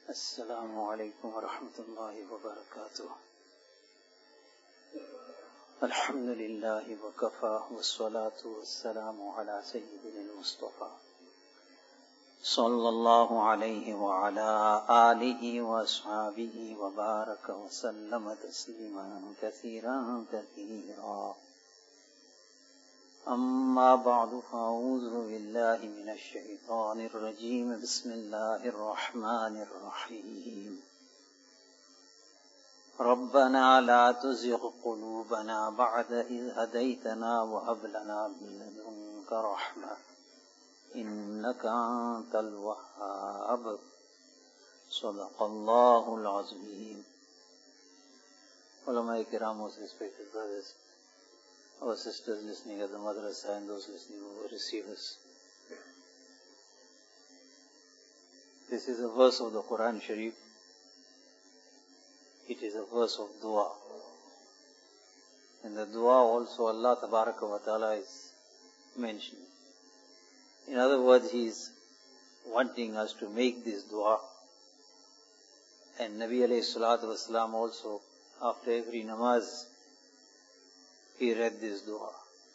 السلام عليكم ورحمة الله وبركاته. الحمد لله وكفى والصلاة والسلام على سيدنا المصطفى صلى الله عليه وعلى آله وأصحابه وبارك وسلم تسليما كثيرا كثيرا. أما بعد فأعوذ بالله من الشيطان الرجيم. بسم الله الرحمن الرحيم. ربنا لا تزغ قلوبنا بعد إذ هديتنا وهب لنا من لدنك رحمة إنك أنت الوهاب. صدق الله العظيم. Ulama Kiram, most respected brothers, our sisters listening at the madrasa and those listening who receive us. This is a verse of the Quran Sharif. It is a verse of dua. In the dua also Allah Tabaraka wa Ta'ala is mentioned. In other words, He is wanting us to make this dua. And Nabi alayhi salatu wasalam also, after every namaz, he read this dua.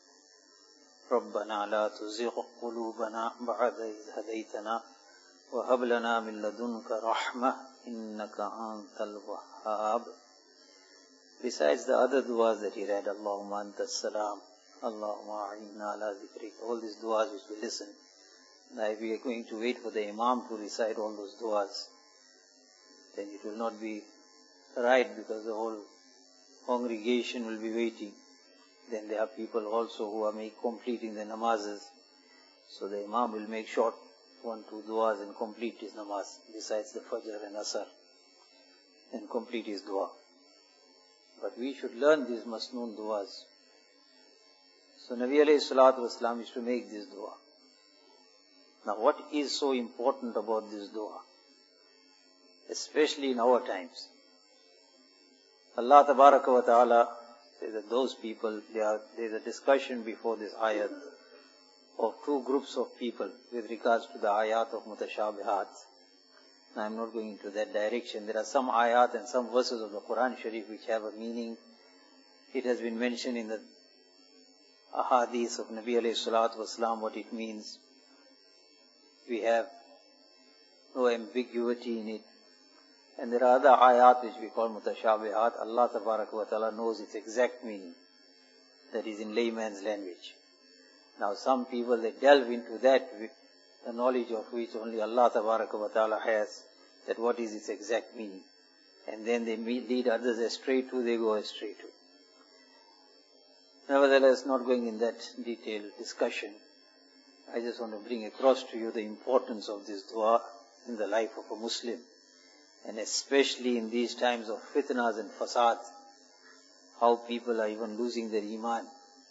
رَبَّنَا لَا تُزِغْ قُلُوبَنَا بَعْدَ إِذْ هَدَيْتَنَا وَهَبْ لَنَا مِن لَدُنْكَ رَحْمَةً إِنَّكَ أَنْتَ الْوَهَّابُ. Besides the other duas that he read, Allahumma anta as-salam, Allahumma a'inna ala dhikrika, all these duas which we listen. Now if we are going to wait for the Imam to recite all those duas, then it will not be right, because the whole congregation will be waiting. Then there are people also who are completing the namazes. So the Imam will make short 1-2 duas and complete his namaz, besides the Fajr and Asr, and complete his dua. But we should learn these masnoon duas. So Nabi alayhi salatu wasalam used to make this dua. Now what is so important about this dua? Especially in our times. Allah Tabaraka wa Ta'ala says that those people, there is a discussion before this ayat of two groups of people with regards to the ayat of mutashabihat. Now I am not going into that direction. There are some ayat and some verses of the Quran Sharif which have a meaning. It has been mentioned in the ahadith of Nabi alayhi salatu wasalam what it means. We have no ambiguity in it. And there are other ayat which we call mutashabihat. Allah Tabaraka wa Ta'ala knows its exact meaning. That is in layman's language. Now some people, they delve into that with the knowledge of which only Allah Tabaraka wa Ta'ala has, that what is its exact meaning. And then they lead others astray too, they go astray too. Nevertheless, not going in that detailed discussion, I just want to bring across to you the importance of this dua in the life of a Muslim. And especially in these times of fitnas and fasad, how people are even losing their iman.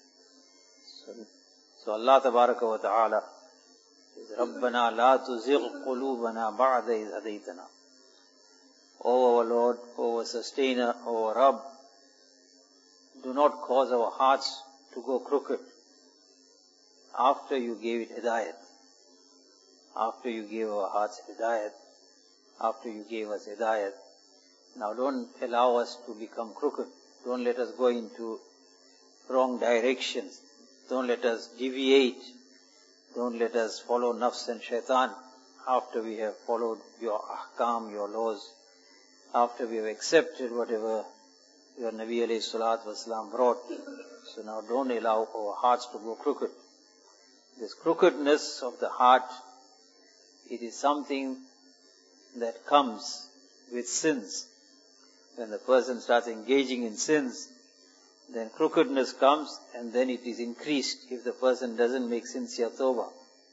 So Allah Tabaraka wa Ta'ala says, رَبَّنَا لَا تُزِغْ قُلُوبَنَا بَعْدَ إِذْ هَدَيْتَنَا. O our Lord, O our Sustainer, O our Rabb, do not cause our hearts to go crooked after you gave it hidayat. After you gave our hearts hidayat, after you gave us hidayat. Now don't allow us to become crooked. Don't let us go into wrong directions. Don't let us deviate. Don't let us follow nafs and shaitan after we have followed your ahkam, your laws, after we have accepted whatever your Nabi alayhi salatu wasalam brought. So now don't allow our hearts to go crooked. This crookedness of the heart, it is something that comes with sins. When the person starts engaging in sins, then crookedness comes, and then it is increased if the person doesn't make sincere tawbah.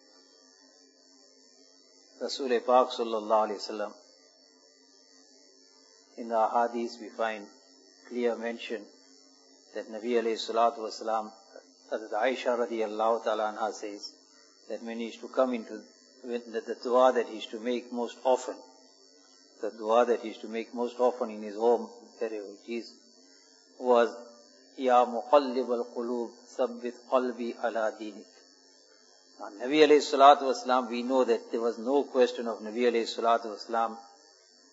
Rasul Pak sallallahu alayhi wasallam, in the ahadith we find clear mention that Nabi alayhi salatu wasalam, Hazrat Aisha radiyallahu ta'ala anha says that when he used to come into the dua that he used to make most often, the dua that he used to make most often in his home, wherever it is, was Ya muqallib al-qulub, sabbit qalbi ala dinik. Now, Nabi alayhi salatu wasalam, we know that there was no question of Nabi alayhi salatu wasalam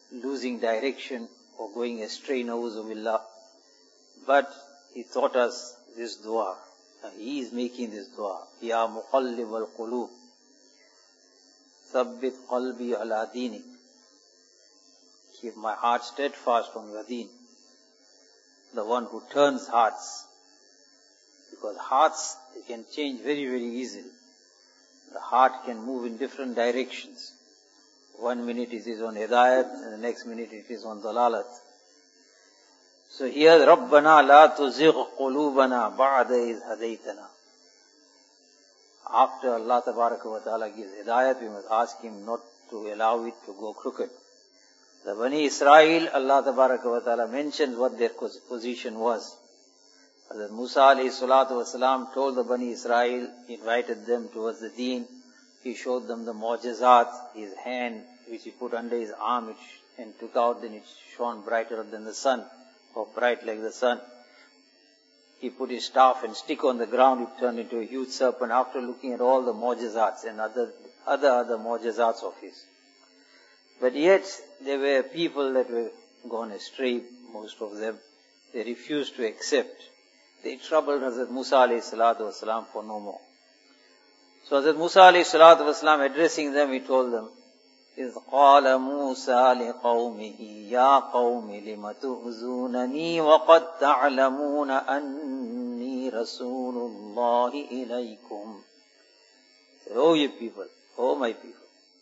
losing direction or going astray, na'uzu billah. But he taught us this dua. He is making this dua. Ya muqallib al-qulub, thabbit qalbi ala deenik. Keep my heart steadfast on your deen. The one who turns hearts. Because hearts, they can change very, very easily. The heart can move in different directions. 1 minute it is on hidayat, and the next minute it is on dalalat. So here, Rabbana la tuzigh qulubana ba'da iz hadaytana. After Allah Tabaraka wa Ta'ala gives hidayat, we must ask Him not to allow it to go crooked. The Bani Israel, Allah Tabaraka wa Ta'ala mentions what their position was. Hazrat Musa alayhi salatu wasalam told the Bani Israel, invited them towards the deen. He showed them the mu'jizat, his hand which he put under his arm and took out, then it shone brighter than the sun, or bright like the sun. He put his staff and stick on the ground, it turned into a huge serpent after looking at all the mu'jizats and other mu'jizats of his. But yet, there were people that were gone astray, most of them. They refused to accept. They troubled Hazrat Musa alayhi salatu wasalam for no more. So Hazrat Musa alayhi salatu wasalam, addressing them, he told them, إِذْ قَالَ مُوسَى لِقَوْمِهِ يَا قَوْمِ لِمَ تُؤْذُونَنِي وَقَدْ تَعْلَمُونَ أَنِّي رَسُولُ اللَّهِ إِلَيْكُمْ. He said, "O ye people, O my people,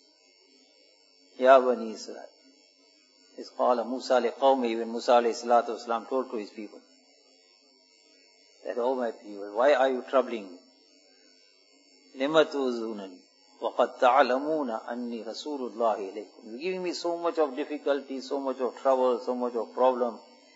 Ya Bani Israel." إِذْ قَالَ مُوسَى لِقَوْمِهِ, when Musa alayhi salatu wasalam told to his people, that, "O my people, why are you troubling me? لِمَ تُؤْذُونَنِي وَقَدْ تَعْلَمُونَ أَنِّي رَسُولُ اللَّهِ إِلَيْكُمْ." You're giving me so much of difficulty, so much of trouble, so much of problem.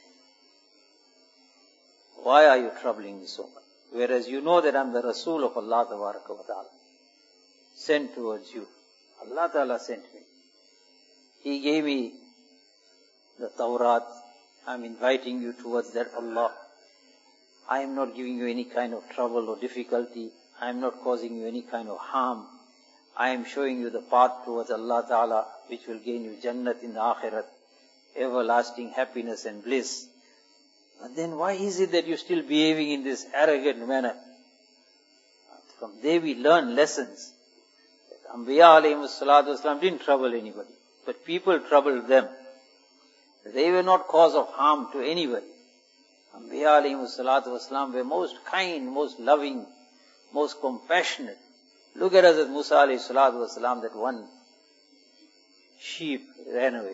Why are you troubling me so much? Whereas you know that I'm the Rasul of Allah Tabaraka wa Ta'ala, sent towards you. Allah Ta'ala sent me. He gave me the Tawrat. I'm inviting you towards that Allah. I am not giving you any kind of trouble or difficulty. I am not causing you any kind of harm. I am showing you the path towards Allah Ta'ala, which will gain you Jannat in the Akhirat, everlasting happiness and bliss. But then why is it that you're still behaving in this arrogant manner? From there we learn lessons. Anbiya alayhi salatu wasalam didn't trouble anybody, but people troubled them. They were not cause of harm to anybody. Anbiya alayhi salatu wasalam were most kind, most loving, most compassionate. Look at Hazrat Musa alayhi salatu wasalam, that one sheep ran away.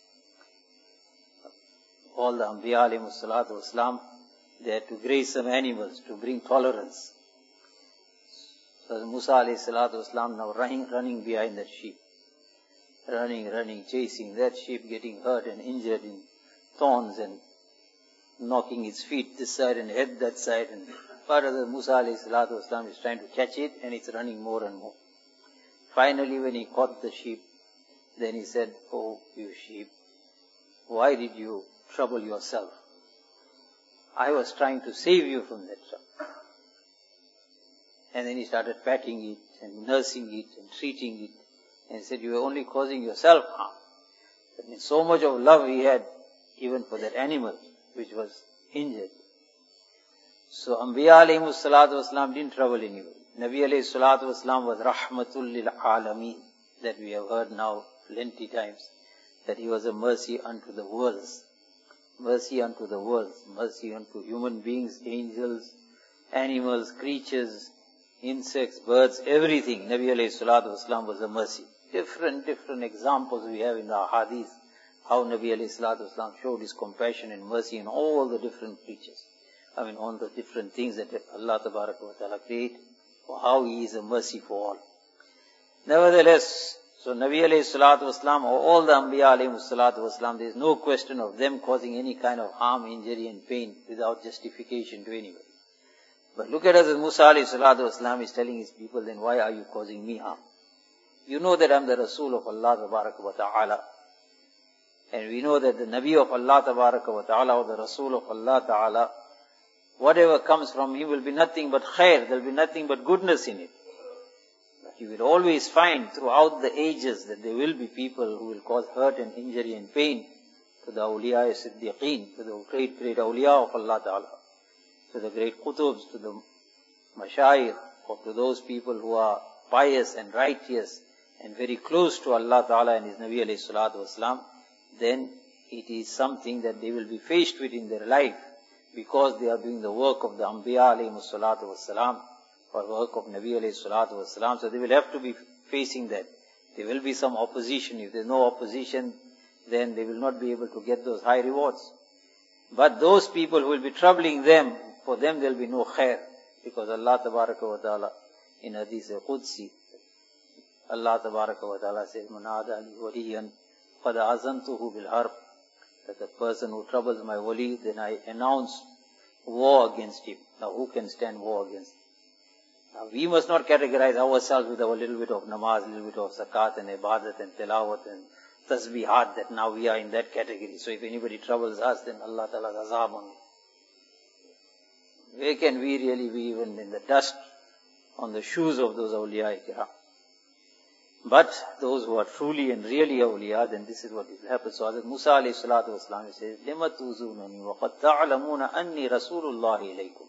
All the Anbiya alayhi salatu wasalam, they had to graze some animals to bring tolerance. So Hazrat Musa alayhi salatu wasalam now running behind that sheep. Running, chasing that sheep, getting hurt and injured in thorns and knocking its feet this side and head that side. And but Hazrat Musa alayhi salatu wasalam is trying to catch it, and it's running more and more. Finally, when he caught the sheep, then he said, "Oh, you sheep, why did you trouble yourself? I was trying to save you from that trouble." And then he started patting it and nursing it and treating it. And he said, "You were only causing yourself harm." That means so much of love he had even for that animal which was injured. So Anbiya alayhi salatu wasalam didn't trouble anybody. Nabi alayhi salatu wasalam was rahmatul lil alameen, that we have heard now plenty times, that he was a mercy unto the worlds. Mercy unto the worlds. Mercy unto human beings, angels, animals, creatures, insects, birds, everything. Nabi alayhi salatu wasalam was a mercy. Different examples we have in the hadith, how Nabi alayhi salatu wasalam showed his compassion and mercy in all the different creatures. All the different things that Allah Tabaraka wa Ta'ala created, for how He is a mercy for all. Nevertheless, so Nabi alayhi salatu wasalam, or all the Anbiya alayhi salatu wasalam, there is no question of them causing any kind of harm, injury and pain without justification to anybody. But look at Hazrat Musa alayhi salatu wasalam is telling his people, then why are you causing me harm? You know that I'm the Rasul of Allah Tabaraka wa Ta'ala. And we know that the Nabi of Allah Tabaraka wa Ta'ala, or the Rasul of Allah Ta'ala, whatever comes from him will be nothing but khair, there will be nothing but goodness in it. But you will always find throughout the ages that there will be people who will cause hurt and injury and pain to the awliya siddiqeen, to the great, great awliya of Allah Ta'ala, to the great qutubs, to the mashayikh, or to those people who are pious and righteous and very close to Allah Ta'ala and His Nabi alayhi salatu wasalam, then it is something that they will be faced with in their life because they are doing the work of the Anbiya alayhi salatu wasalam or work of Nabi alayhi salatu wasalam. So they will have to be facing that. There will be some opposition. If there is no opposition, then they will not be able to get those high rewards. But those people who will be troubling them, for them there will be no khair. Because Allah Tabaraka wa Ta'ala in Hadith Qudsi, Allah Tabaraka wa Ta'ala says, "Man aada li waliyan qad azantuhu bil harb." That the person who troubles my wali, then I announce war against him. Now who can stand war against him? Now we must not categorize ourselves with our little bit of namaz, little bit of zakat and ibadat and tilawat and tasbihat, that now we are in that category. So if anybody troubles us, then Allah Ta'ala's azab on him. Where can we really be even in the dust on the shoes of those awliya kiram? But those who are truly and really awliya, then this is what will happen. So Hazrat Musa alayhi salatu wasalam says, لِمَ تُوزُونَنِي وَقَدْ تَعْلَمُونَ أَنِّي رَسُولُ اللَّهِ إِلَيْكُمْ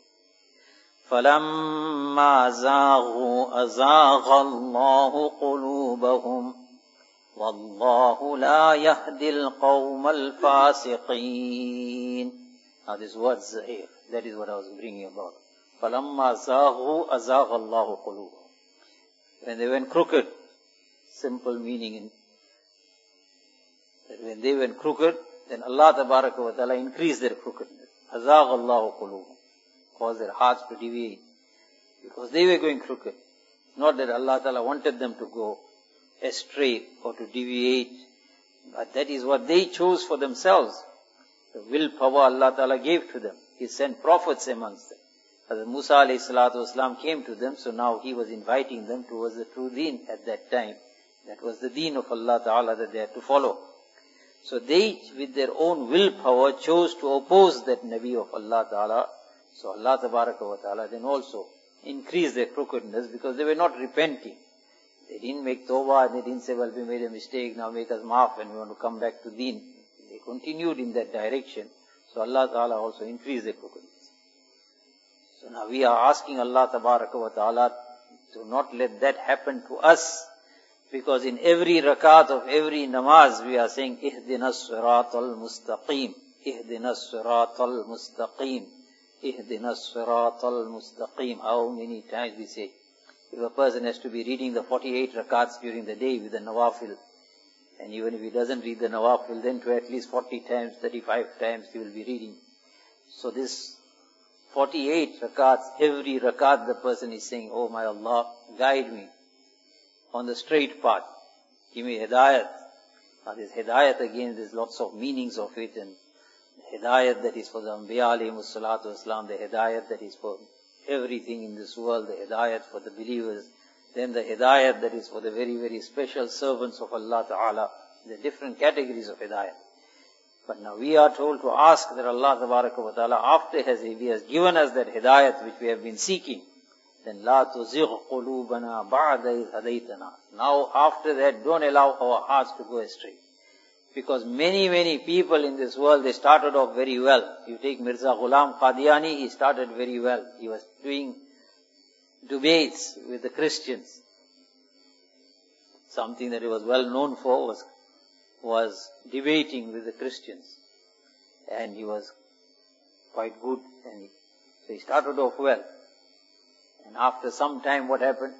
فَلَمَّا زَاغُوا أَزَاغَ اللَّهُ قُلُوبَهُمْ وَاللَّهُ لَا يَهْدِي الْقَوْمَ الْفَاسِقِينَ. Now this word zahir, that is what I was bringing about. فَلَمَّا زَاغُوا أَزَاغَ اللَّهُ قُلُوبَهُم. When they went crooked, simple meaning in that when they went crooked, then Allah Tabaraka wa Ta'ala increased their crookedness. أَزَاغَ اللَّهُ قُلُوبَهُم. Caused their hearts to deviate. Because they were going crooked. Not that Allah Ta'ala wanted them to go astray or to deviate, but that is what they chose for themselves. The willpower Allah Ta'ala gave to them. He sent prophets amongst them. Hazrat Musa alayhi salatu wasalam came to them, so now he was inviting them towards the true deen at that time. That was the deen of Allah Ta'ala that they had to follow. So they, with their own willpower, chose to oppose that Nabi of Allah Ta'ala. So Allah Tabaraka wa Ta'ala then also increased their crookedness because they were not repenting. They didn't make tawbah, they didn't say, well, we made a mistake, now make us maaf and we want to come back to deen. They continued in that direction. So Allah Ta'ala also increased their crookedness. So now we are asking Allah Tabaraka wa Ta'ala to not let that happen to us. Because in every rakat of every namaz we are saying, Ihdinas siratal mustaqim. Ihdinas siratal mustaqim. Ihdinas siratal mustaqim. How many times we say? If a person has to be reading the 48 rakats during the day with the nawafil, and even if he doesn't read the nawafil, then to at least 40 times, 35 times he will be reading. So this 48 rakats, every rakat the person is saying, oh my Allah, guide me on the straight path. Give me hidayat. Now this hidayat again, there's lots of meanings of it, and the hidayat that is for the Anbiya alayhimus salatu wasalam, the hidayat that is for everything in this world, the hidayat for the believers, then the hidayat that is for the very, very special servants of Allah Ta'ala, the different categories of hidayat. But now we are told to ask that Allah Tabaraka wa Ta'ala, after He has given us that hidayat which we have been seeking, then لَا تُزِغْ قُلُوبَنَا بَعْدَ إِذْ هَدَيْتَنَا. Now after that, don't allow our hearts to go astray. Because many, many people in this world, they started off very well. You take Mirza Ghulam Qadiani, he started very well. He was doing debates with the Christians. Something that he was well known for was debating with the Christians. And he was quite good. And so he started off well. And after some time, what happened?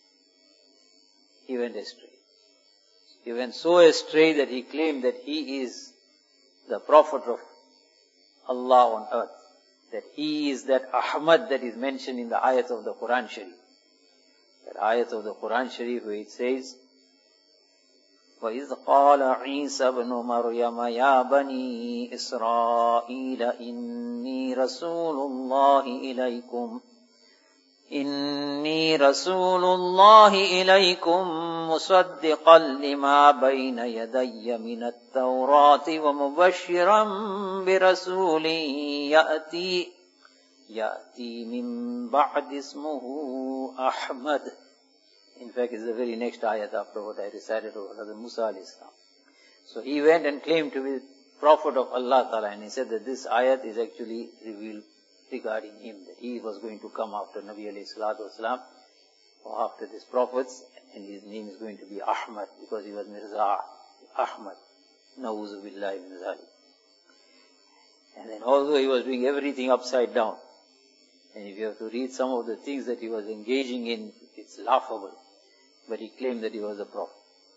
He went astray. He went so astray that he claimed that he is the Prophet of Allah on earth. That he is that Ahmad that is mentioned in the ayat of the Quran Sharif. That ayat of the Quran Sharif where it says, وَإِذْ قَالَ عِيسَى بْنُ مَرْيَمَ يَا بَنِي إِسْرَائِيلَ إِنِّي رَسُولُ اللَّهِ إِلَيْكُمْ مُصَدِّقًا لِمَا بَيْنَ يَدَيَّ مِنَ التَّوْرَاةِ وَمُبَشِّرًا بِرَسُولٍ يَأْتِي مِن بَعْدِ اسْمُهُ أَحْمَدُ In fact, it's the very next ayat after what I recited over Hazrat Musa alayhi salam. So he went and claimed to be Prophet of Allah Ta'ala, and he said that this ayat is actually revealed regarding him, that he was going to come after Nabi alayhi salatu wasalam, or after these prophets, and his name is going to be Ahmad, because he was Mirza Ahmad. Na'uzu billahi min zalik. And then although he was doing everything upside down, and if you have to read some of the things that he was engaging in, it's laughable. But he claimed that he was a prophet.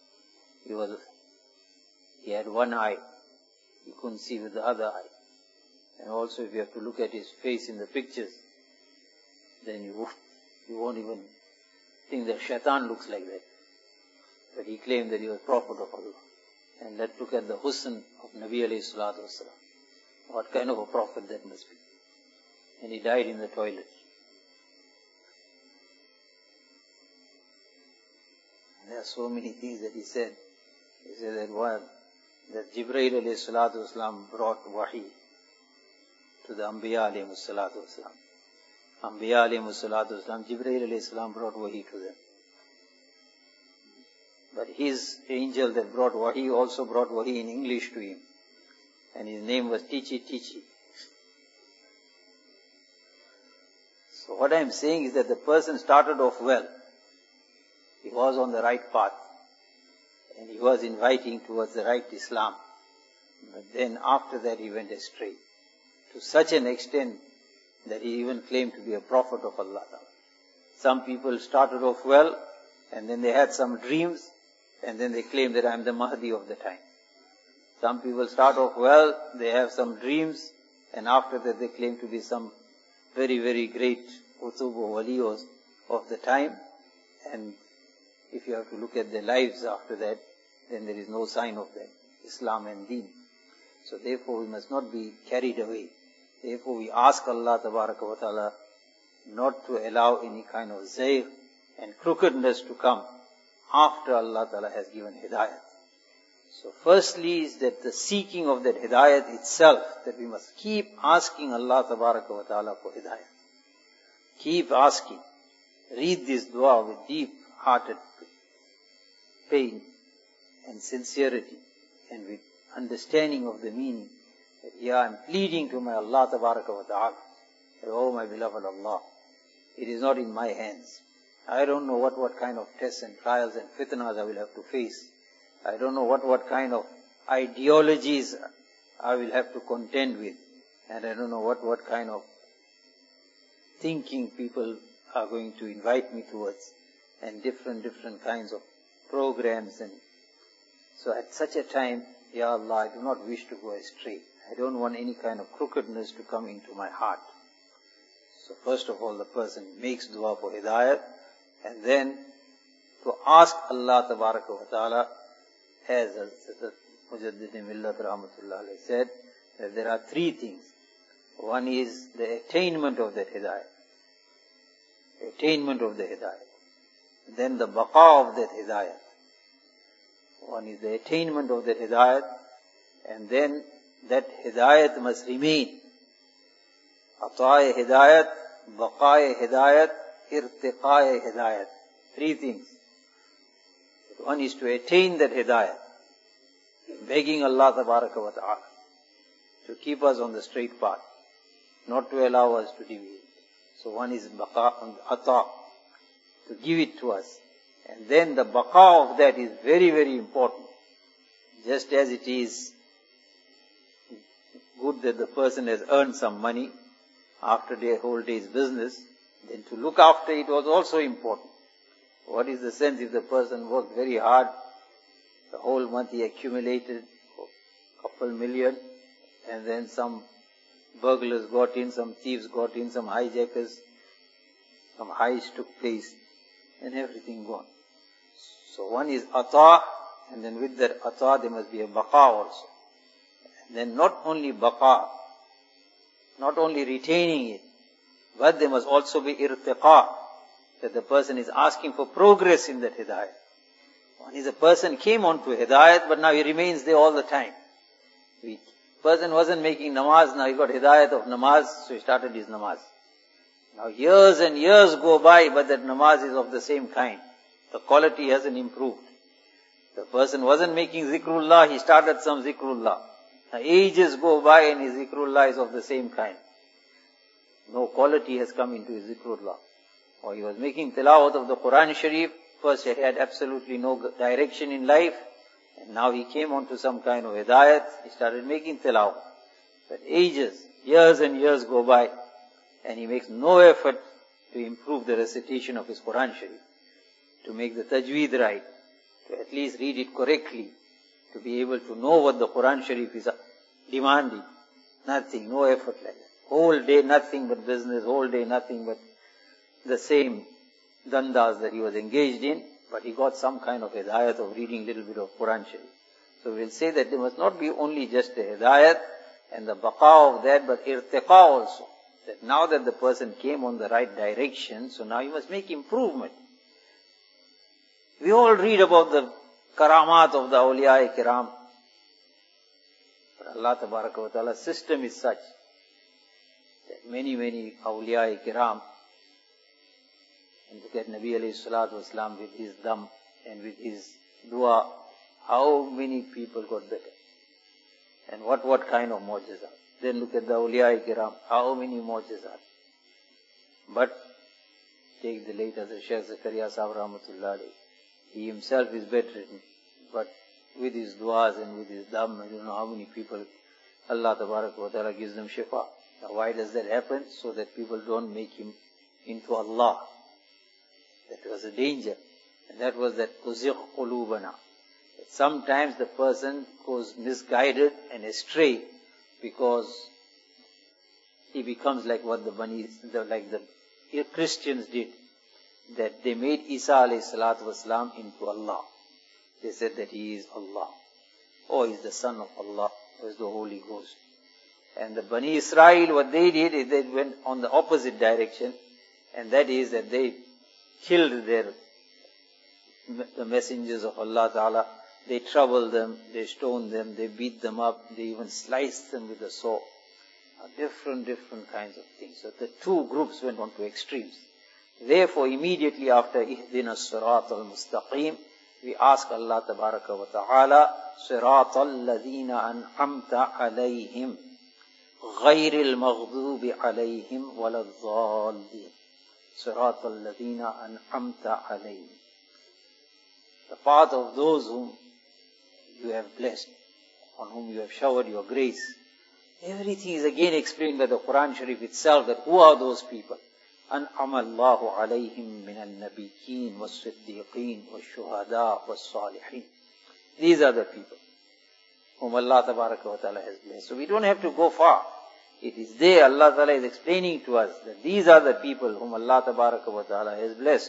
He had one eye. He couldn't see with the other eye. And also if you have to look at his face in the pictures, then you won't even think that shaitan looks like that. But he claimed that he was Prophet of Allah. And let's look at the husn of Nabi alayhi salatu wasalam. What kind of a prophet that must be. And he died in the toilet. And there are so many things that he said. He said that Jibreel alayhi salatu wasalam brought wahi to the Anbiya alayhi salatu wasalam. Anbiya alayhi salatu wasalam, Jibreel alayhi salam brought wahi to them. But his angel that brought wahi also brought wahi in English to him. And his name was Tichi Tichi. So what I am saying is that the person started off well. He was on the right path. And he was inviting towards the right Islam. But then after that he went astray. To such an extent that he even claimed to be a prophet of Allah. Some people started off well, and then they had some dreams, and then they claimed that I am the Mahdi of the time. Some people start off well, they have some dreams, and after that they claim to be some very, very great Qutub or Waliyos of the time. And if you have to look at their lives after that, then there is no sign of that, Islam and Deen. So therefore we must not be carried away. Therefore we ask Allah Tabaraka wa Ta'ala not to allow any kind of zayg and crookedness to come after Allah Ta'ala has given hidayat. So firstly is that the seeking of that hidayat itself, that we must keep asking Allah Tabaraka wa Ta'ala for hidayat. Keep asking. Read this dua with deep-hearted pain and sincerity and with understanding of the meaning. That, yeah, I'm pleading to my Allah Tabaraka wa Ta'ala. That, oh my beloved Allah, it is not in my hands. I don't know what kind of tests and trials and fitnas I will have to face. I don't know what kind of ideologies I will have to contend with. And I don't know what kind of thinking people are going to invite me towards. And different kinds of programs. And so at such a time, Ya Allah, I do not wish to go astray. I don't want any kind of crookedness to come into my heart. So first of all, the person makes dua for hidayat, and then to ask Allah Tabaraka wa Ta'ala, as Mujaddid Millat Rahmatullah Alayhi said, that there are three things. One is the attainment of that hidayat. Attainment of the hidayat. Then the baqa of that hidayat. One is the attainment of that hidayat, and then that hidayat must remain. Ata'i hidayat, baqa'i hidayat, irtiqa'i hidayat. Three things. One is to attain that hidayat, begging Allah Tabaraka wa Ta'ala to keep us on the straight path, not to allow us to deviate. So one is baqa, ata, to give it to us. And then the baqa of that is very, very important. Just as it is good that the person has earned some money after their whole day's business, then to look after it was also important. What is the sense if the person worked very hard, the whole month he accumulated a couple million, and then some burglars got in, some thieves got in, some hijackers, some heist took place, and everything gone. So one is ata, and then with that ata there must be a baqa also. And then not only baqa, not only retaining it, but there must also be irtiqa, that the person is asking for progress in that hidayat. One is a person came on to hidayat, but now he remains there all the time. The person wasn't making namaz, now he got hidayat of namaz, so he started his namaz. Now years and years go by, but that namaz is of the same kind. The quality hasn't improved. The person wasn't making zikrullah, he started some zikrullah. Now ages go by and his zikrullah is of the same kind. No quality has come into his zikrullah. Or he was making tilawat of the Quran Sharif, first he had absolutely no direction in life, and now he came onto some kind of hidayat, he started making tilawat. But ages, years and years go by, and he makes no effort to improve the recitation of his Quran Sharif, to make the tajweed right, to at least read it correctly, to be able to know what the Quran Sharif is demanding. Nothing, no effort like that. Whole day nothing but business, whole day nothing but the same dandas that he was engaged in, but he got some kind of hidayat of reading a little bit of Quran Sharif. So we'll say that there must not be only just the hidayat and the baqa of that, but irtiqa also. That now that the person came on the right direction, so now he must make improvement. We all read about the karamat of the awliya kiram. But Allah Tabaraka wa Ta'ala's system is such that many awliya kiram, and look at Nabi alayhi salatu wasalam with his dam and with his dua, how many people got better. And what kind of mu'jizat. Then look at the awliya kiram, how many mu'jizat. But take the late Hazrat Shaykh Zakaria Sahib Rahmatullah alayhi. He himself is bedridden, but with his du'as and with his dam, I don't know how many people Allah Tabaraka wa Ta'ala gives them shifa. Now why does that happen? So that people don't make him into Allah. That was a danger. And that was that kuzigh qulubana. That sometimes the person goes misguided and astray because he becomes like what the Christians did. That they made Isa alayhi salatu wasalam into Allah. They said that he is Allah. Or he is the son of Allah. Or is the Holy Ghost. And the Bani Israel, what they did is they went on the opposite direction. And that is that they killed the messengers of Allah Ta'ala. They troubled them, they stoned them, they beat them up, they even sliced them with a saw. Different kinds of things. So the two groups went on to extremes. Therefore, immediately after Ihdina Sirat al-Mustaqim, we ask Allah Tabaraka wa Ta'ala, Sirat al-Ladhina an'amta alayhim, غير المغضوب عليهم ولا الضالين. صراط الذين أنعمت عليهم. The path of those whom you have blessed, on whom you have showered your grace. Everything is again explained by the Quran Sharif itself, that who are those people? أنعم الله عليهم من النبيين والصديقين والشهداء والصالحين. These are the people whom Allah Tabaraka wa Ta'ala has blessed. So we don't have to go far. It is there, Allah Ta'ala is explaining to us that these are the people whom Allah Tabaraka wa Ta'ala has blessed.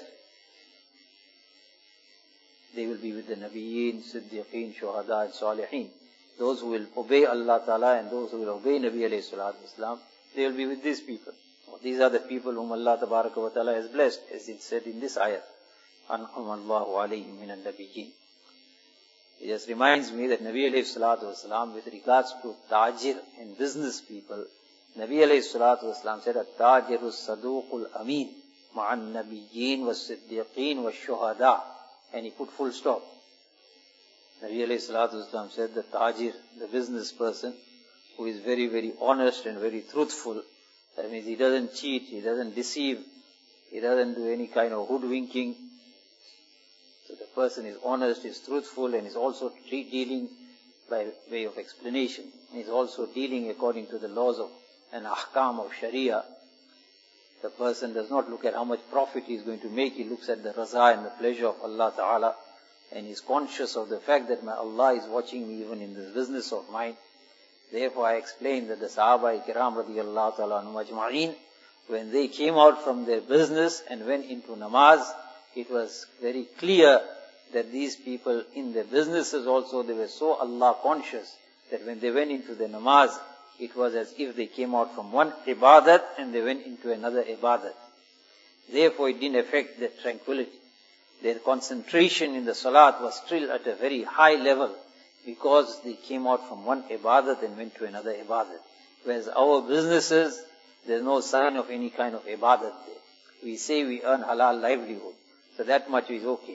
They will be with the Nabiyyin, Siddiqeen, Shuhada and Salihin. Those who will obey Allah Ta'ala and those who will obey Nabi alayhi salatu wasalam, they will be with these people. These are the people whom Allah Tabaraka wa Ta'ala has blessed, as it said in this ayah. An'am Allahu alayhim min al-nabiyyin. It just reminds me that Nabi alayhi salatu wasalam, with regards to tajir and business people, Nabi alayhi salatu wasalam said, At-tajiru saduqul ameen, ma'an nabiyyin was siddiqeen was shuhada. And he put full stop. Nabi alayhi salatu wasalam said, the tajir, the business person, who is very honest and very truthful, that means he doesn't cheat, he doesn't deceive, he doesn't do any kind of hoodwinking. So the person is honest, is truthful, and is also dealing by way of explanation. He is also dealing according to the laws of an ahkam of Sharia. The person does not look at how much profit he is going to make, he looks at the raza and the pleasure of Allah Ta'ala, and is conscious of the fact that my Allah is watching me even in this business of mine. Therefore, I explained that the Sahaba Kiram radiyallahu ta'ala anhum ajma'in, when they came out from their business and went into namaz, it was very clear that these people in their businesses also, they were so Allah conscious that when they went into the namaz, it was as if they came out from one ibadat and they went into another ibadat. Therefore, it didn't affect their tranquility. Their concentration in the salat was still at a very high level, because they came out from one ibadat and went to another ibadat. Whereas our businesses, there's no sign of any kind of ibadat there. We say we earn halal livelihood, so that much is okay.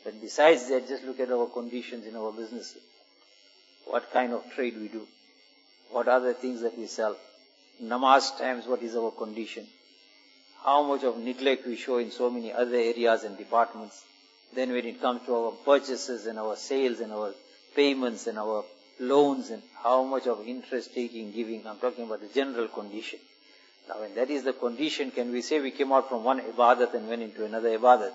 But besides that, just look at our conditions in our businesses. What kind of trade we do. What are the things that we sell. Namaz times, what is our condition. How much of neglect we show in so many other areas and departments. Then when it comes to our purchases and our sales and our payments and our loans and how much of interest taking, giving, I'm talking about the general condition. Now when that is the condition, can we say we came out from one ibadat and went into another ibadat?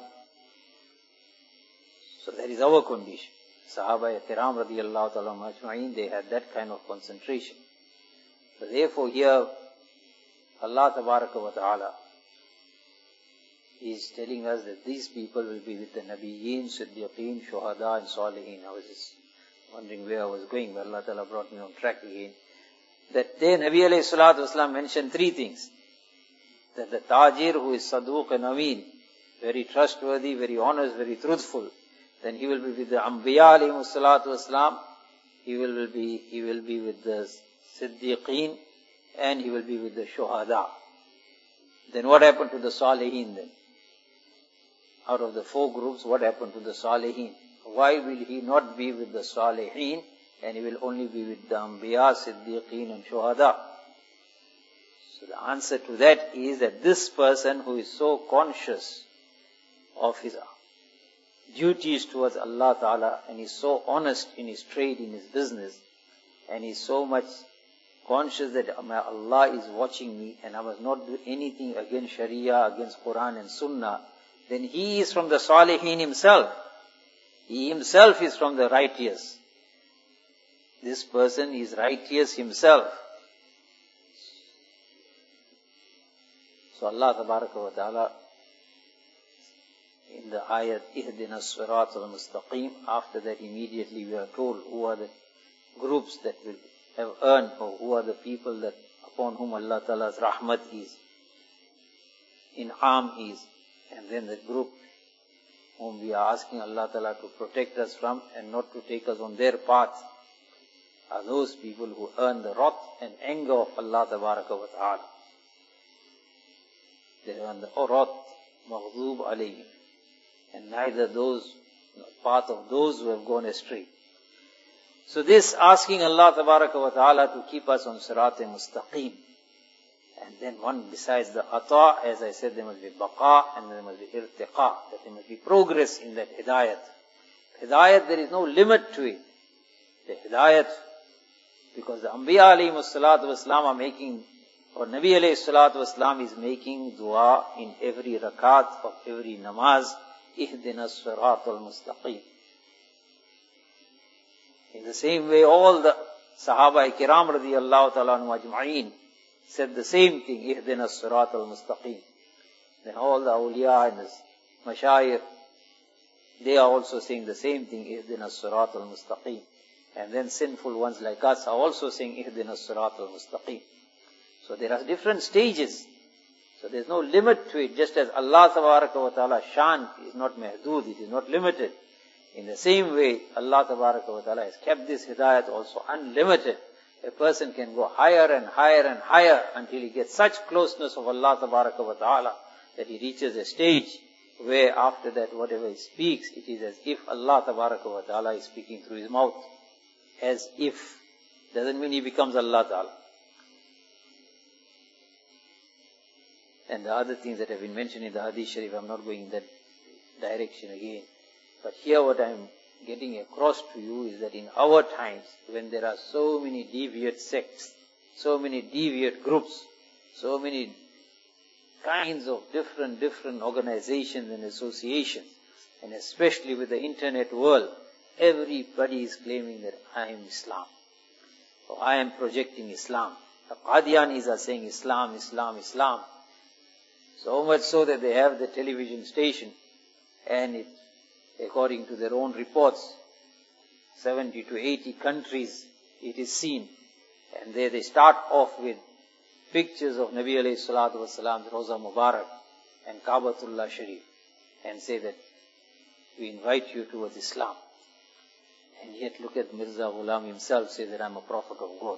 So that is our condition. Sahaba kiram radiyallahu ta'ala majma'in, they had that kind of concentration. So therefore here, Allah tabaraka wa ta'ala is telling us that these people will be with the Nabiyyin, Siddiqeen, Shuhada and Salihin. I was just wondering where I was going, but Allah ta'ala brought me on track again. That there Nabi alayhi salatu wasalam mentioned three things. That the Tajir who is Saduq and Ameen, very trustworthy, very honest, very truthful, then he will be with the Anbiya alayhi salatu wasalam, he will be with the Siddiqeen, and he will be with the Shuhada. Then what happened to the Salihin then? Out of the four groups, what happened to the Salihin? Why will he not be with the Salihin and he will only be with the Anbiya, Siddiqeen and Shuhada? So the answer to that is that this person who is so conscious of his duties towards Allah Ta'ala and is so honest in his trade, in his business, and is so much conscious that Allah is watching me and I must not do anything against Sharia, against Quran and Sunnah, then he is from the Salihin himself. He himself is from the righteous. This person is righteous himself. So Allah Tabaraka wa Ta'ala in the ayat Ihdina as-Sirat al-Mustaqim, after that immediately we are told who are the groups that will have earned, or who are the people that upon whom Allah Ta'ala's rahmat is, in'am is, and then the group whom we are asking Allah Ta'ala to protect us from and not to take us on their path, are those people who earn the wrath and anger of Allah Tabaraka wa Ta'ala. They earn the wrath, maghdub alayhim, and neither those, path of those who have gone astray. So this asking Allah Tabaraka wa Ta'ala to keep us on Sirat-e-Mustaqim. And then one besides the ata, as I said, there must be baqa and there must be irtiqa, that there must be progress in that hidayat. Hidayat, there is no limit to it. The hidayat, because the Anbiya alayhi salatu wasalam are making, or Nabi alayhi salatu wasalam is making dua in every rakat of every namaz, Ihdina as-Sirat al-Mustaqim. In the same way, all the Sahaba kiram radiyallahu ta'ala anhum ajma'in said the same thing, Ihdina as-Sirat al-Mustaqim. Then all the awliya and the mashayikh, they are also saying the same thing, Ihdina as-Sirat al-Mustaqim. And then sinful ones like us are also saying, Ihdina as-Sirat al-Mustaqim. So there are different stages. So there is no limit to it, just as Allah Tabaraka wa Ta'ala shan is not mahdud, it is not limited. In the same way, Allah Tabaraka wa Ta'ala has kept this hidayat also unlimited. A person can go higher and higher and higher until he gets such closeness of Allah Tabaraka wa Ta'ala that he reaches a stage where after that whatever he speaks, it is as if Allah Tabaraka wa Ta'ala is speaking through his mouth. As if. Doesn't mean he becomes Allah Ta'ala. And the other things that have been mentioned in the Hadith Sharif, I'm not going in that direction again. But here what I'm getting across to you is that in our times, when there are so many deviant sects, so many deviant groups, so many kinds of different organizations and associations, and especially with the internet world, everybody is claiming that I am Islam, or I am projecting Islam. The Qadianis are saying Islam, Islam, Islam. So much so that they have the television station, and it, according to their own reports, 70 to 80 countries it is seen. And there they start off with pictures of Nabi alayhi salatu wasalam's Roza Mubarak and Kaabatullah Sharif, and say that we invite you towards Islam. And yet look at Mirza Ghulam himself say that I'm a prophet of God.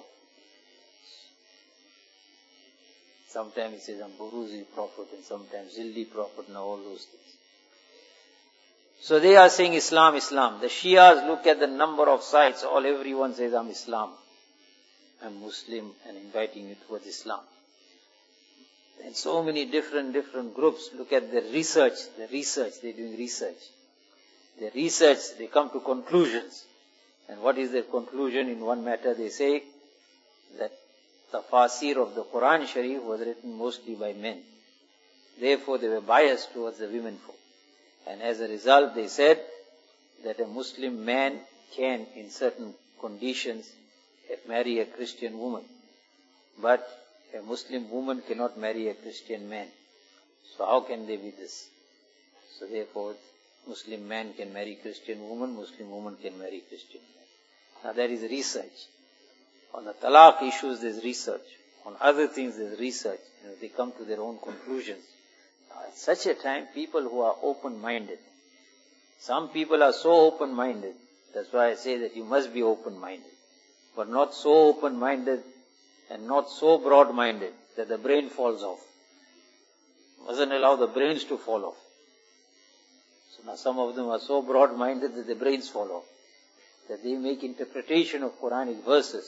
Sometimes he says I'm Buruzi prophet, and sometimes Zilli prophet, and all those things. So they are saying Islam, Islam. The Shias look at the number of sites, everyone says I'm Islam, I'm Muslim, and inviting you towards Islam. And so many different groups look at the research, they're doing research. They research, they come to conclusions. And what is their conclusion? In one matter they say that tafsir of the Quran Sharif was written mostly by men. Therefore they were biased towards the women folk. And as a result they said that a Muslim man can, in certain conditions, marry a Christian woman. But a Muslim woman cannot marry a Christian man. So how can they be this? So therefore, Muslim man can marry Christian woman, Muslim woman can marry Christian man. Now that is research. On the talaq issues there's research. On other things there's research. They come to their own conclusions. Now at such a time, people who are open-minded. Some people are so open-minded. That's why I say that you must be open-minded. But not so open-minded and not so broad-minded that the brain falls off. Mustn't allow the brains to fall off. So now some of them are so broad-minded that the brains fall off. That they make interpretation of Quranic verses.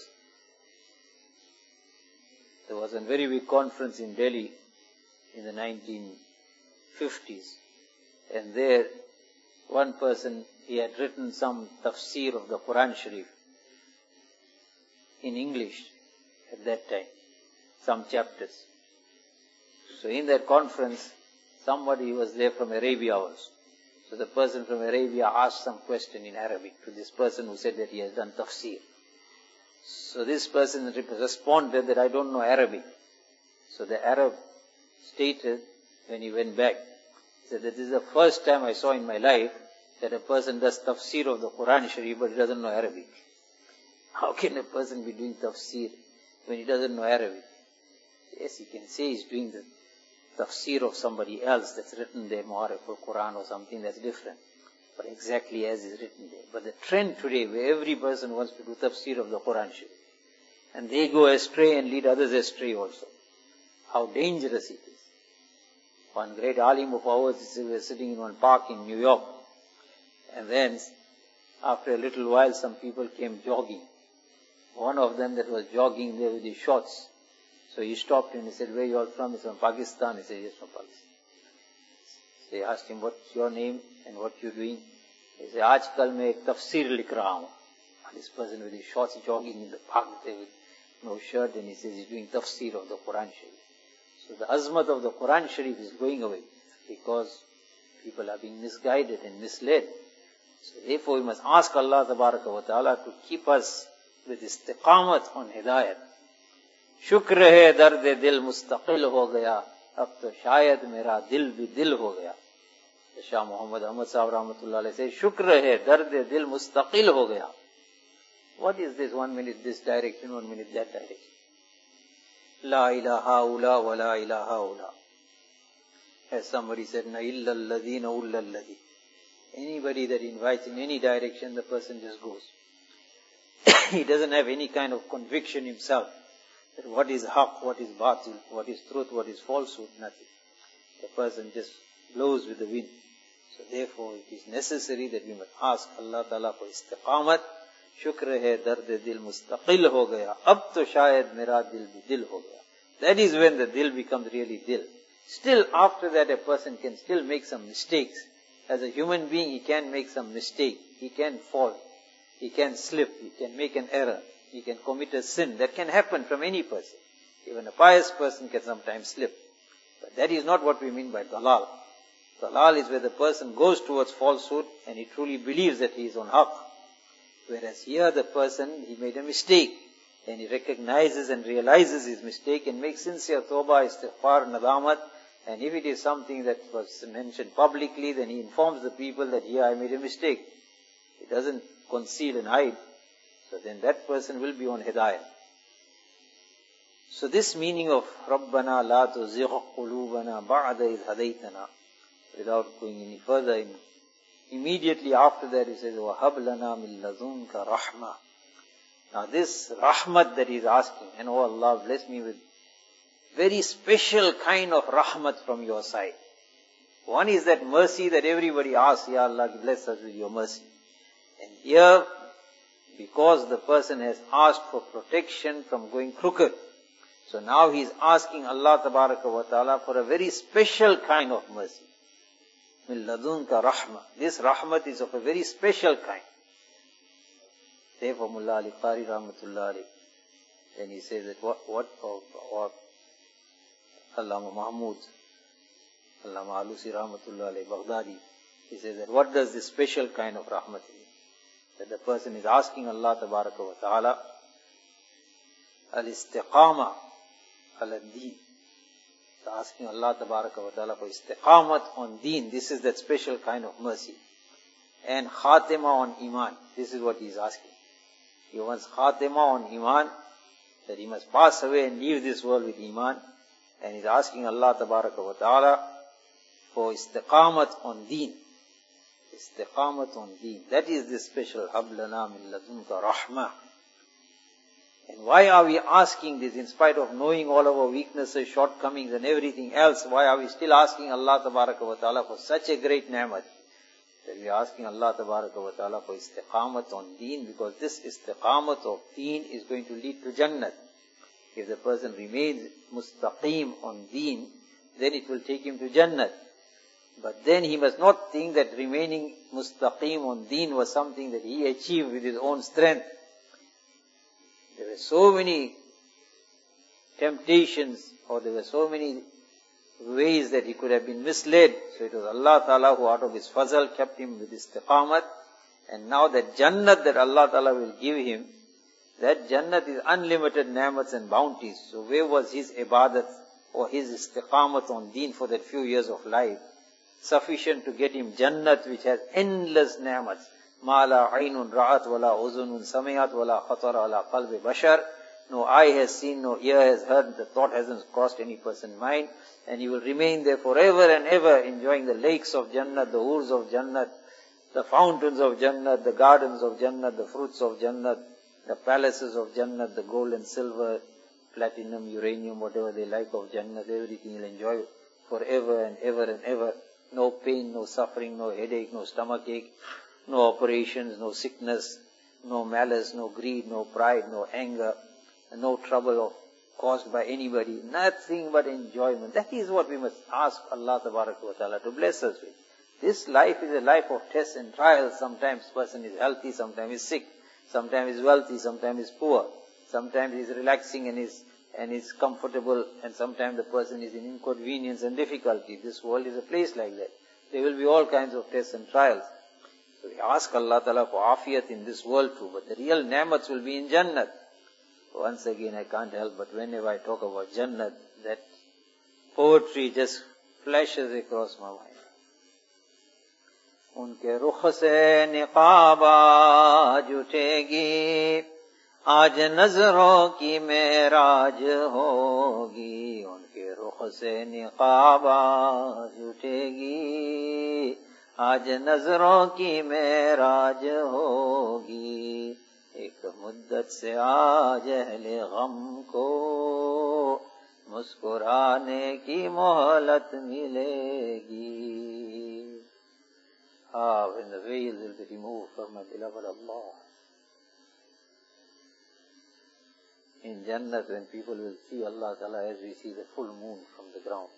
There was a very big conference in Delhi in the 1950s. And there, one person, he had written some tafsir of the Quran Sharif in English at that time, some chapters. So in that conference, somebody was there from Arabia also. So the person from Arabia asked some question in Arabic to this person who said that he has done tafsir. So this person responded that I don't know Arabic. So the Arab stated, when he went back, said that this is the first time I saw in my life that a person does tafsir of the Quran Sharif but he doesn't know Arabic. How can a person be doing tafsir when he doesn't know Arabic? Yes, he can say he's doing the tafsir of somebody else that's written there, Mu'arif al-Quran or something that's different. But exactly as is written there. But the trend today, where every person wants to do tafsir of the Quran Sharif, and they go astray and lead others astray also. How dangerous it is. One great alim of ours was sitting in one park in New York, and then after a little while some people came jogging. One of them that was jogging there with his shorts. So he stopped and he said, where are you all from? He said, from Pakistan. He said, yes, from Pakistan. So he asked him, what's your name and what you're doing? He said, Aajkal mein ek tafsir likh raha hu. This person with his shorts jogging in the park there with no shirt, and he says he's doing tafsir of the Quran Sharif. So the azmat of the Quran Sharif is going away because people are being misguided and misled. So therefore we must ask Allah Tabaraka wa Ta'ala to keep us with istiqamat on hidayat. Shukr hai dard dil mustaqil ho gaya, ab to shayad mera dil bhi dil ho gaya. Shah Muhammad Ahmad Sahib Rahmatullah Alayhi says, Shukr hai dard dil mustaqil ho gaya. What is this? 1 minute this direction, 1 minute that direction. La ilaha ula wa la ilaha ula. As somebody said, na illa alladhina ulla alladhi. Anybody that invites in any direction, the person just goes. He doesn't have any kind of conviction himself that what is haqq, what is batil, what is truth, what is falsehood, nothing. The person just blows with the wind. So therefore it is necessary that we must ask Allah Ta'ala for istiqamat. Shukr hai dard dil mustaqil ho gaya, ab to shayad mera dil bhi dil ho gaya. That is when the dil becomes really dil. Still after that a person can still make some mistakes. As a human being he can make some mistake. He can fall. He can slip. He can make an error. He can commit a sin. That can happen from any person. Even a pious person can sometimes slip. But that is not what we mean by dalal. Dalal is where the person goes towards falsehood and he truly believes that he is on haqq. Whereas here the person, he made a mistake and he recognizes and realizes his mistake and makes sincere tawbah, istighfar, nadamat. And if it is something that was mentioned publicly, then he informs the people that here I made a mistake. He doesn't conceal and hide. So then that person will be on hidayah. So this meaning of Rabbana la tuzigh qulubana ba'da idh hadaytana, without going any further, immediately after that he says, وَهَبْ لَنَا مِن لَذُنْكَ رَحْمَةً. Now this rahmat that he is asking, and oh Allah, bless me with very special kind of rahmat from your side. One is that mercy that everybody asks, Ya Allah, bless us with your mercy. And here, because the person has asked for protection from going crooked, so now he is asking Allah Tabaraka wa Ta'ala for a very special kind of mercy. Min ladunka rahma. This rahmat is of a very special kind. Therefore, Mullah Ali Qari Rahmatullah Ali, then he says that what Allama Mahmud, Allama Alusi Rahmatullah Ali Baghdadi, he says that what does this special kind of rahmat mean? That the person is asking Allah Tabaraka wa Ta'ala al-istiqama al-deen. So asking Allah Tabaraka wa Ta'ala for istiqamat on deen. This is that special kind of mercy. And khatima on iman. This is what he is asking. He wants khatima on iman, that he must pass away and leave this world with iman. And he is asking Allah Tabaraka wa Ta'ala for istiqamat on deen. Istiqamat on deen. That is this special hablana min ladunka rahmah. And why are we asking this in spite of knowing all our weaknesses, shortcomings and everything else? Why are we still asking Allah Tabaraka wa Ta'ala for such a great ni'mat? That we are asking Allah Tabaraka wa Ta'ala for istiqamat on deen, because this istiqamat of deen is going to lead to Jannat. If the person remains mustaqim on deen, then it will take him to Jannat. But then he must not think that remaining mustaqim on deen was something that he achieved with his own strength. There were so many temptations, or there were so many ways that he could have been misled. So it was Allah Ta'ala who out of his fazal kept him with istiqamat. And now that Jannat that Allah Ta'ala will give him, that Jannat is unlimited ni'mats and bounties. So where was his ibadat or his istiqamat on deen for that few years of life? Sufficient to get him Jannat, which has endless ni'mats. Ma la aynun ra'at wa la uzunun sami'at wa la khatara ala qalbi bashar. No eye has seen, no ear has heard, the thought hasn't crossed any person's mind. And he will remain there forever and ever, enjoying the lakes of Jannat, the hoors of Jannat, the fountains of Jannat, the gardens of Jannat, the fruits of Jannat, the palaces of Jannat, the gold and silver, platinum, uranium, whatever they like of Jannat, everything he'll enjoy forever and ever and ever. No pain, no suffering, no headache, no stomachache, no operations, no sickness, no malice, no greed, no pride, no anger, and no trouble caused by anybody. Nothing but enjoyment. That is what we must ask Allah Tabaraka wa Ta'ala to bless us with. This life is a life of tests and trials. Sometimes person is healthy, sometimes is sick, sometimes is wealthy, sometimes is poor, sometimes is relaxing and is comfortable, and sometimes the person is in inconvenience and difficulty. This world is a place like that. There will be all kinds of tests and trials. So we ask Allah Ta'ala for afiyat in this world too, but the real ni'mats will be in Jannat. Once again, I can't help but whenever I talk about Jannat, that poetry just flashes across my mind. उनके रुख से निकाब आज उठेगी, आज नजरों की मेराज होगी. उनके रुख से निकाब आज उठेगी, आज नजरों की मेराज होगी. एक मुद्दत से आज अहले गम को मुस्कुराने की मोहलत मिलेगी. When the veil will be removed from my beloved Allah. In Jannat, when people will see Allah Ta'ala as we see the full moon from the ground,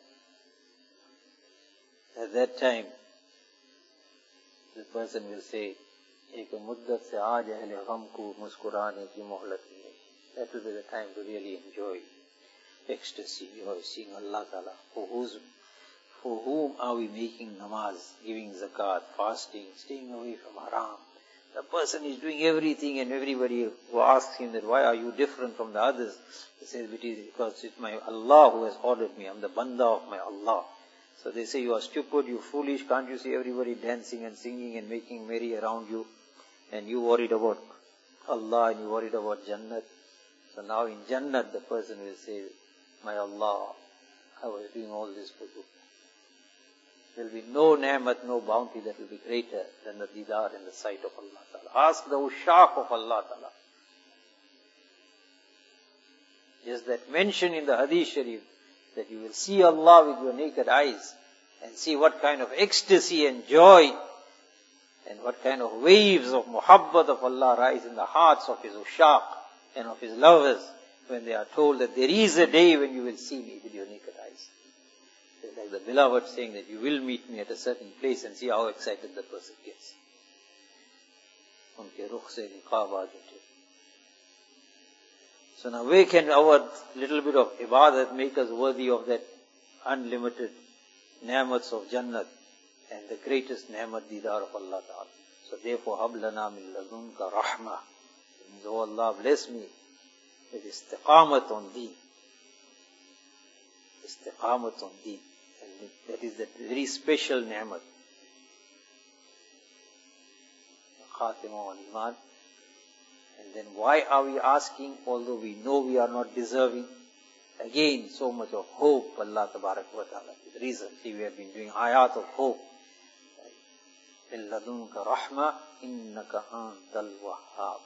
at that time, the person will say, एक मुद्दत से आज अहले गम को मुस्कुराने की मोहलत मिलेगी. That will be the time to really enjoy ecstasy, joy, seeing Allah Ta'ala. For whom are we making namaz, giving zakat, fasting, staying away from haram? The person is doing everything, and everybody who asks him that why are you different from the others, he says it is because it's my Allah who has ordered me. I'm the banda of my Allah. So they say you are stupid, you foolish, can't you see everybody dancing and singing and making merry around you, and you worried about Allah and you worried about Jannat. So now in Jannat the person will say, my Allah, I was doing all this for you. There will be no ni'mat, no bounty that will be greater than the didar in the sight of Allah Ta'ala. Ask the ushaq of Allah Ta'ala. Just that mention in the Hadith Sharif, that you will see Allah with your naked eyes. and see what kind of ecstasy and joy and what kind of waves of muhabbat of Allah rise in the hearts of His ushaq and of His lovers when they are told that there is a day when you will see me with your naked eyes. It's like the beloved saying that you will meet me at a certain place, and see how excited the person gets. Unke rukh se niqab aa jate. So now where can our little bit of ibadat make us worthy of that unlimited ni'mats of Jannat and the greatest ni'mat didar of Allah Ta'ala? So therefore, hab lana min ladunka rahmah. It means, oh Allah, bless me with istiqamat on deen. Istiqamat on deen. And that is that very special ni'mat. Khatima on iman. And then why are we asking, although we know we are not deserving? Again, so much of hope, Allah Tabarak wa Ta'ala. Recently we have been doing ayat of hope. مِن لَدُنْكَ رَحْمَةً إِنَّكَ أَنْتَ الْوَهَّابُ.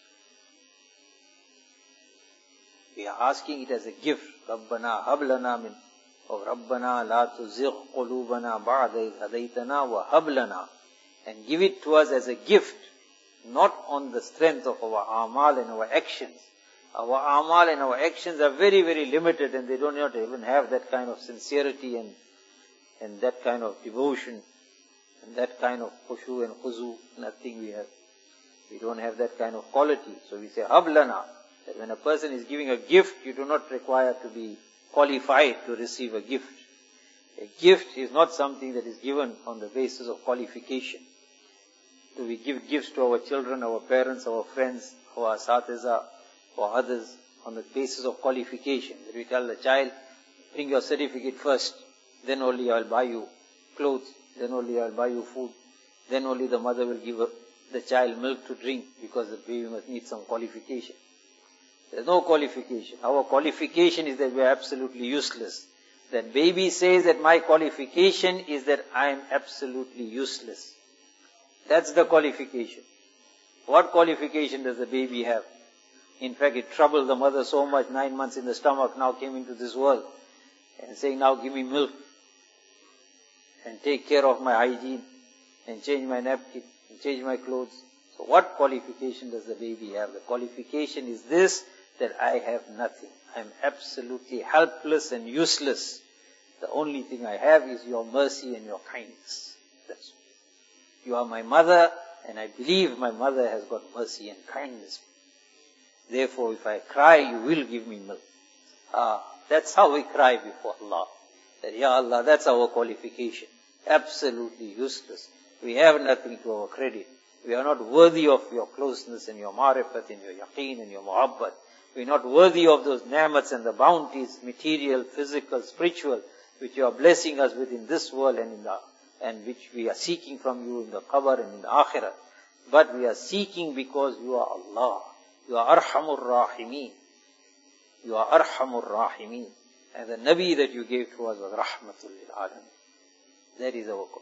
We are asking it as a gift. رَبَّنَا هَبْ لَنَا مِنْ or رَبَّنَا لَا تُزِغْ قُلُوبَنَا بَعْدَ إِذْ هَدَيْتَنَا وَهَبْ لَنَا. And give it to us as a gift, not on the strength of our amal and our actions. Our amal and our actions are very, very limited, and they do not even have that kind of sincerity and that kind of devotion and that kind of khushu and khuzu. Nothing we have. We don't have that kind of quality. So we say hablana, that when a person is giving a gift, you do not require to be qualified to receive a gift. A gift is not something that is given on the basis of qualification. Do we give gifts to our children, our parents, our friends, our asatiza, or others on the basis of qualification? That we tell the child, bring your certificate first, then only I will buy you clothes, then only I will buy you food, then only the mother will give the child milk to drink, because the baby must meet some qualification. There is no qualification. Our qualification is that we are absolutely useless. That baby says that my qualification is that I am absolutely useless. That's the qualification. What qualification does the baby have? In fact, it troubled the mother so much, 9 months in the stomach, now came into this world, and saying, now give me milk, and take care of my hygiene, and change my napkin, and change my clothes. So what qualification does the baby have? The qualification is this, that I have nothing. I am absolutely helpless and useless. The only thing I have is your mercy and your kindness. That's all. You are my mother, and I believe my mother has got mercy and kindness. Therefore, if I cry, you will give me milk. That's how we cry before Allah. That, Ya Allah, that's our qualification. Absolutely useless. We have nothing to our credit. We are not worthy of your closeness and your marifat and your yaqeen and your muhabbat. We are not worthy of those ni'mats and the bounties, material, physical, spiritual, which you are blessing us with in this world and which we are seeking from you in the qabr and in the akhirah. But we are seeking because you are Allah. You are Arhamur Rahimeen. You are Arhamur Rahimeen. And the Nabi that you gave to us was Rahmatul lil Alameen. That is our call.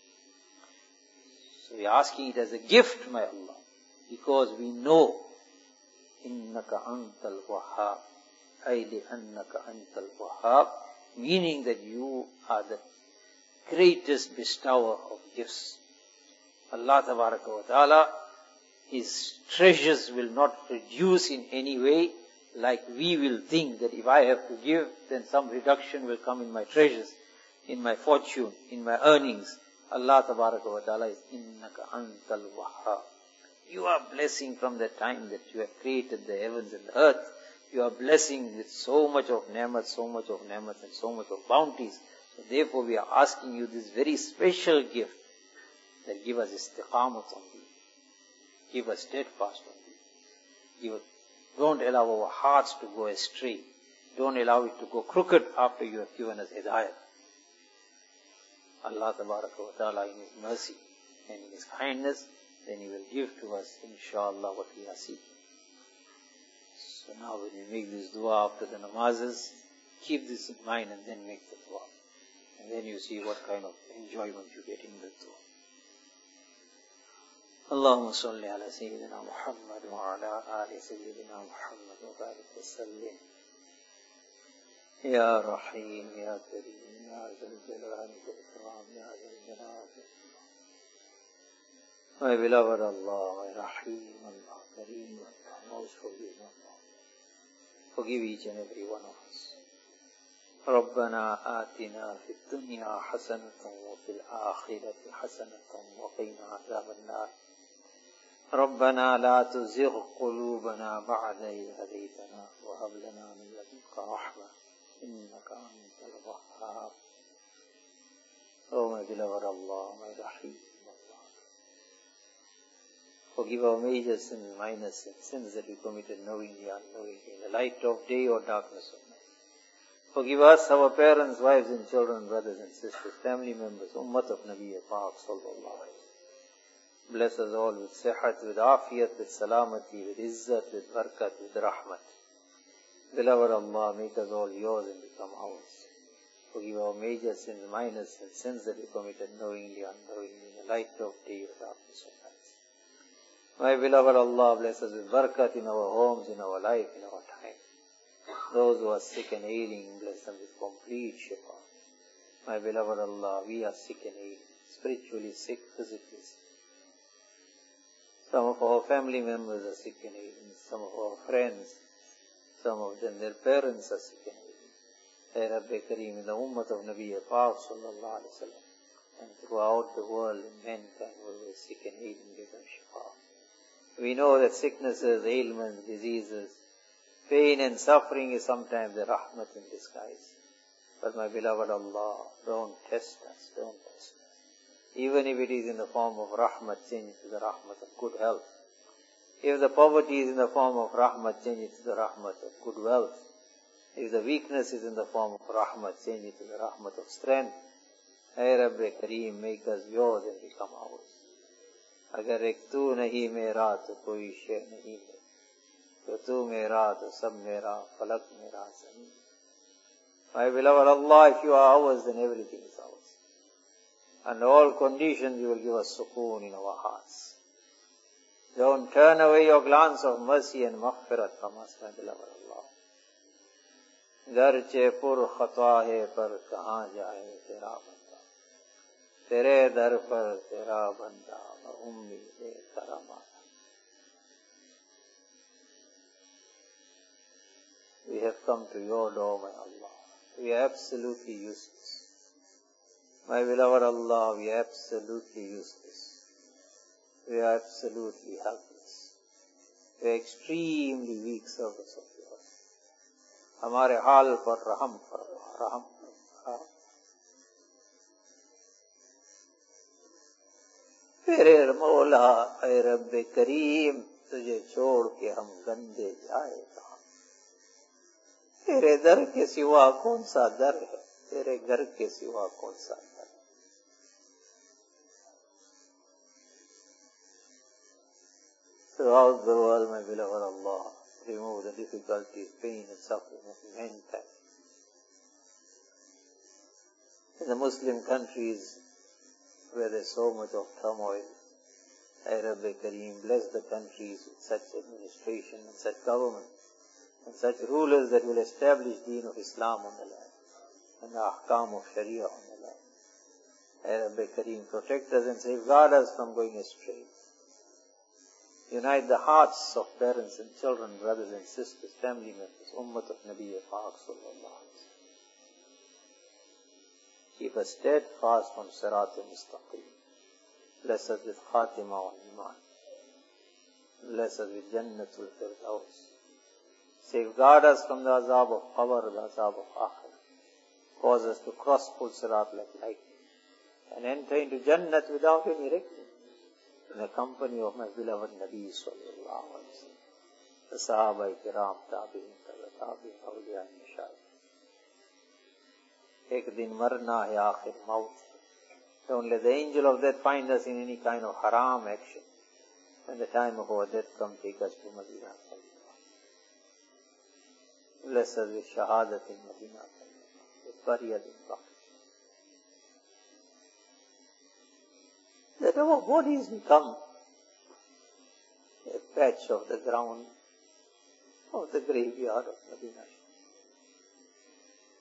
So we are asking it as a gift, my Allah, because we know Innaka Antal Wahhab, ay li'annaka Antal Wahhab, meaning that you are the greatest bestower of gifts. Allah Tabaraka wa Ta'ala, His treasures will not reduce in any way like we will think that if I have to give, then some reduction will come in my treasures, in my fortune, in my earnings. Allah Tabaraka wa Ta'ala is Innaka Antal Wahhab. You are blessing from the time that you have created the heavens and the earth. You are blessing with so much of ni'mat, and so much of bounties. So therefore we are asking you this very special gift, that give us istiqamat on you. Give us steadfast on you. Don't allow our hearts to go astray. Don't allow it to go crooked after you have given us hidayah. Allah Tabaraka wa Ta'ala in His mercy and in His kindness, then He will give to us, inshallah, what we are seeking. So now when we make this dua after the namazes, keep this in mind and then make the dua. And then you see what kind of enjoyment you get in the dua. اللهم صل على سيدنا محمد وعلى آل سيدنا محمد وبارك وسلم Ya Rahim, Ya Kareem, Ya Zal Jalal wal Ikram, Ya Zal Jalal wal Ikram. My beloved Allah, my Rahim, Allah, Kareem, Allah, most forgiving Allah. Forgive each and every one of us. ربنا آتنا في الدنيا حسنة وفي الآخرة حسنة وقنا عذاب النار ربنا لا تزغ قلوبنا بعد إذ هديتنا وهب لنا من لدنك رحمة إنك أنت الوهاب. Oh my beloved Allah, my Rahim Allah, forgive our major sins, minor sins, sins that we committed knowingly, unknowingly, in the light of day or darkness of night. Forgive us, our parents, wives and children, brothers and sisters, family members, Ummat of Nabi Pak sallallahu alayhi wa sallam. Bless us all with sihat, with afiyat, with salamati, with izzat, with barakat, with rahmat. Beloved Allah, make us all yours and become ours. Forgive our major sins, minor sins, sins that we committed knowingly, unknowingly, in the light of day or darkness of night. My beloved Allah, bless us with barakat in our homes, in our life, in our time. Those who are sick and ailing, bless them with complete shifa. My beloved Allah, we are sick and ailing, spiritually sick, physically sick. Some of our family members are sick and ailing, some of our friends, some of them, their parents are sick and ailing. Ya Rabbi Kareem, in the Ummah of Nabi Pak sallallahu alayhi wa sallam, and throughout the world, in mankind, who are sick and ailing, give them shifa. We know that sicknesses, ailments, diseases, pain and suffering is sometimes the rahmat in disguise. But my beloved Allah, don't test us, don't test us. Even if it is in the form of rahmat, change it to the rahmat of good health. If the poverty is in the form of rahmat, change it to the rahmat of good wealth. If the weakness is in the form of rahmat, change it to the rahmat of strength. Hey Rabbi Kareem, make us yours and become ours. Agar ek tu nahi mera, to koi shay nahi hai. تو تو میرا تو سب میرا فلک میرا زمین. My beloved Allah, if you are ours, then everything is ours. And all conditions you will give us sukoon in our hearts. Don't turn away your glance of mercy and maghfirat from us, my beloved Allah. Garche pur khatwa hai par kahan jaye tera banda. Tere dar par tera banda wa ummeed karamat. We have come to your door, my Allah. We are absolutely useless. My beloved Allah, we are absolutely useless. We are absolutely helpless. We are extremely weak servants of yours. Hamare hal par raham farma, raham farma. Fir Mawla, ay Rabbi Kareem, tujhe chhod ke hum gande jaye kahan. तेरे दर के सिवा कौन सा दर है, तेरे घर के सिवा कौन सा दर है. Throughout the world, my beloved Allah, remove the difficulties, pain and suffering of mankind. In the Muslim countries where there is so much of turmoil, ay Rabbi Kareem, bless the countries with such administration and such government, and such rulers that will establish deen of Islam on the land, and the ahkam of Sharia on the land. Ya Rabbi Kareem, protect us and safeguard us from going astray. Unite the hearts of parents and children, brothers and sisters, family members, Ummah of Nabi Pak sallallahu alayhi wa sallam. Keep us steadfast on Sirat al-Mustaqim. Bless us with Khatima wa Iman. Bless us with Jannatul Firdaus. Safeguard us from the azab of qabr, the azab of akhirah. Cause us to cross full sirat like lightning and enter into Jannat without any reckoning, in the company of my beloved Nabi sallallahu alaihi wasallam, the Sahaba Kiram, Tabi'in, Awliya and Mashayikh. Ek din marna hai aakhir maut. Don't let the angel of death find us in any kind of haram action. When the time of our death comes, take us to Madinah. Bless us with shahadat in Madinah, with bariyat in Baqi. That our bodies become a patch of the ground of the graveyard of Madinah.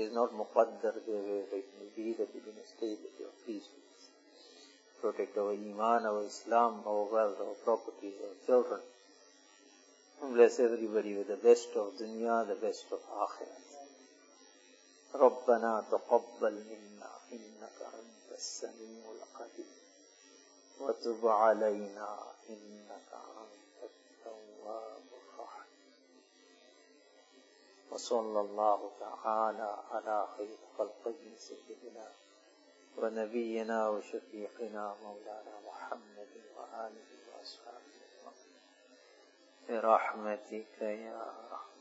is not muqaddar, it may be that we're going to stay with you. Please protect our iman, our Islam, our wealth, our properties, our children. And bless everybody with the best of dunya, the best of akhirat. ربنا تقبل منا إنك أنت السميع العليم وتب علينا إنك أنت التواب الرحيم وصلى الله تعالى على خير خلقه سيدنا ونبينا وشفيقنا مولانا محمد وآله وأصحابه برحمتك يا رحمن.